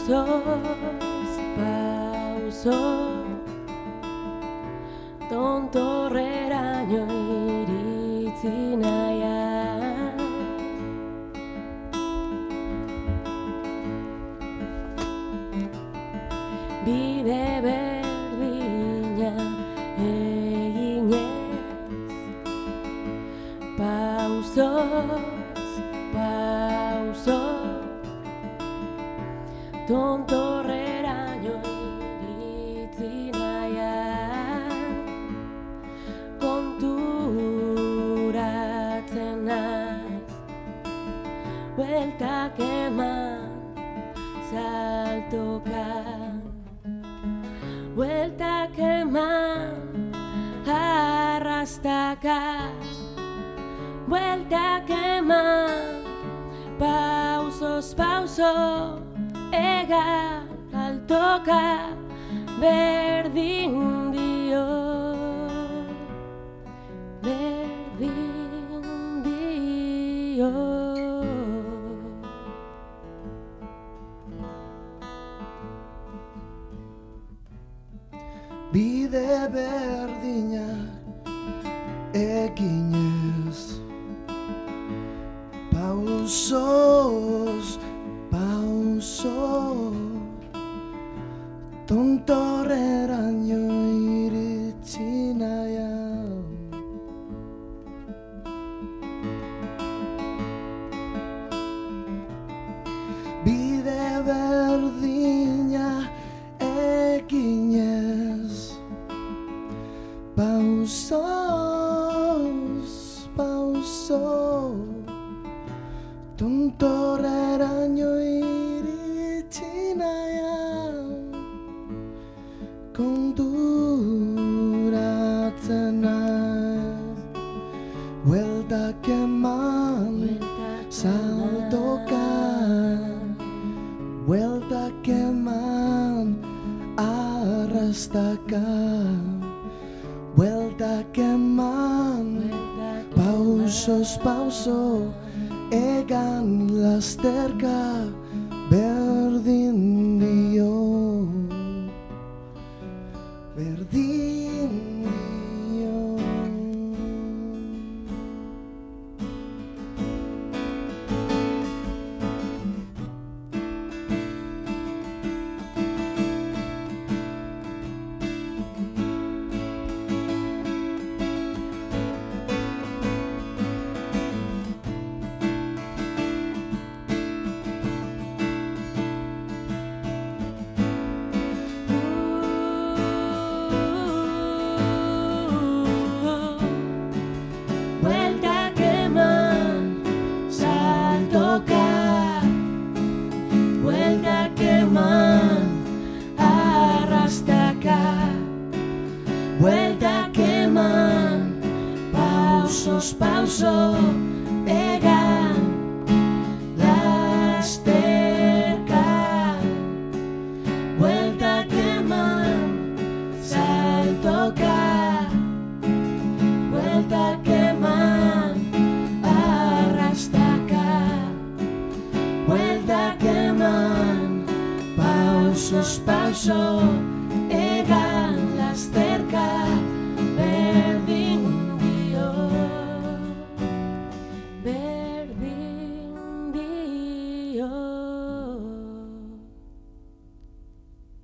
pausoz pauso tontorreraino iritsi nahian. Bide berdina eginez, pausoz pauso tontorreraino iritsi nahian. Konturatzen naiz, bueltak eman saltoka, bueltak eman arrastaka, bueltak eman pausoz pauso, egan altoka, berdin dio, berdin dio. Bide berdina eginez, pausoz pauso tontorreraino iritsi nahian. Bide berdina eginez, pausoz pauso tontorreraino iritsi nahian. Konturatzen naiz, bueltak eman saltoka, bueltak eman arrastaka, bueltak eman pausoz pauso, egan lasterka, berdin dio, berdin dio. Bueltak eman pausoz pauso, egan lasterka, bueltak eman saltoka, bueltak eman arrastaka, bueltak eman pausoz pauso,